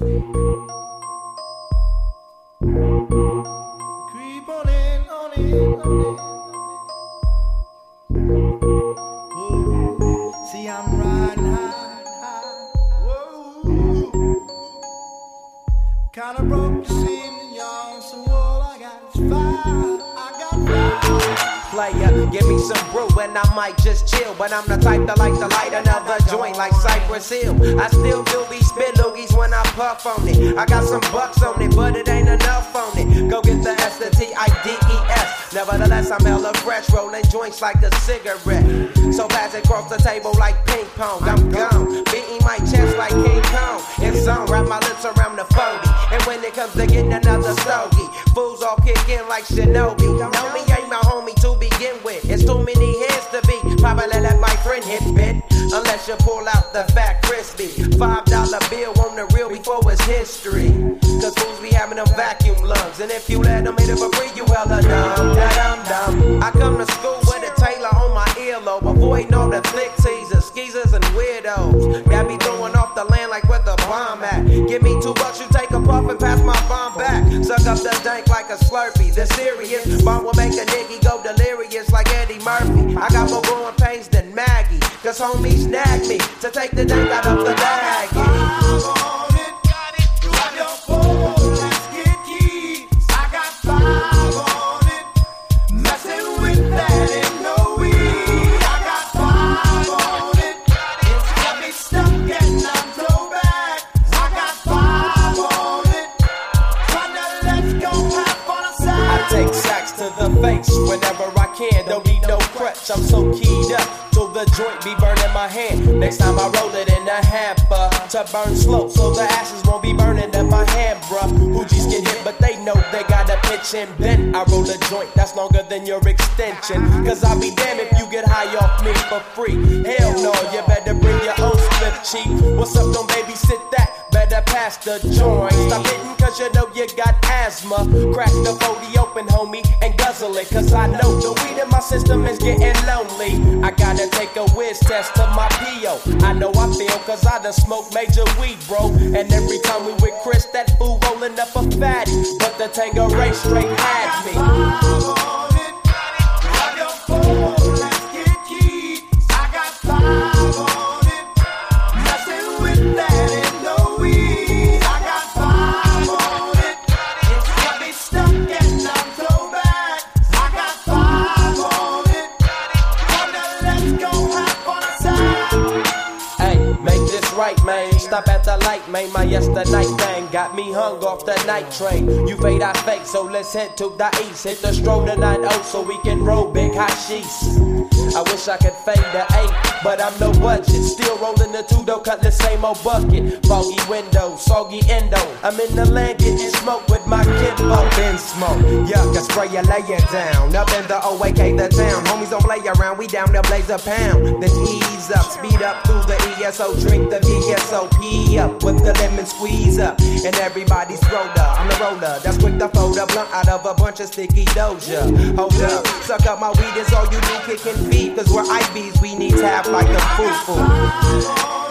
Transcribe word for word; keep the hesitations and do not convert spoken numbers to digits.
Creep on in, on in, on in. Whoa. See, I'm riding high, high. Whoa. Kinda broke the scene, y'all. So all I got is fire. I got fire. Player, give me some brew and I might just chill. But I'm the type that like to light another joint like Cypress Hill. I still do be spit loogies when I puff on it. I got some bucks on it, but it ain't enough on it. Go get the S, the T, I, D, E, S. Nevertheless, I'm hella fresh, rolling joints like a cigarette. So fast across the table like ping pong. I'm gone, beating my chest like King Kong. It's on, wrap my lips around the forty. And when it comes to getting another stogie, fools all kick in like Shinobi. Know me ain't my homie to begin with. It's too many hands to be. Probably let my friend hit bit. Unless you pull out the fat crispy five dollar bill on the real before it's history. Cause fools be having them vacuum lungs. And if you let them hit it for free, you hella dumb. Dum dum. I come to school with a Taylor on my earlobe. Avoiding all the flick teasers, skeezers, and weirdos. Got me throwing off the land like where the bomb at. Give me two bucks, you take a puff and pass my bomb back. Suck up the dank like a Slurpee. The serious bomb will make a nigga go delirious like Eddie Murphy. I got more growing pains than Maggie. Cause homies snagged me to take the dank out of the baggie. Take sacks to the face whenever I can. Don't need no crutch, I'm so keyed up till the joint be burning my hand. Next time I roll it in a hamper to burn slow, so the ashes won't be burning in my hand, bruh. Hoogies get hit, but they know they got a pitch and bend. I roll a joint that's longer than your extension. Cause I'll be damned if you get high off me for free. Hell no, you better bring your own slip cheap. What's up, don't babysit that? Better pass the joint. Stop hitting cause you know you got asthma. Crack the forty open, homie, and guzzle it. Cause I know the weed in my system is getting lonely. I gotta take a whiz test to my P O. I know I feel cause I done smoked major weed, bro. And every time we with Chris, that fool rolling up a fatty. But the Tangeray straight had me. Right, man, stop at the light, man. My yesterday thing got me hung off the night train. You fade, I fake, so let's head to the east. Hit the stroll tonight, oh, so we can roll big hot sheets. I wish I could fade the eight, but I'm no budget. Still rolling the two though, cut the same old bucket. Foggy window, soggy endo. I'm in the land getting smoke with my kid. Up in smoke, yuck, I spray you, lay it down. Up in the O A K, the town. Homies don't play around, we down to blaze a pound. Then ease up, speed up through the E S O, drink the V S O P up with the lemon squeeze up. And everybody's roller, I'm the roller that's quick to fold a blunt out of a bunch of sticky doja. Hold up, suck up my weed is all you do, kicking feet. Cause we're I Bs, we need tap like a foo-foo.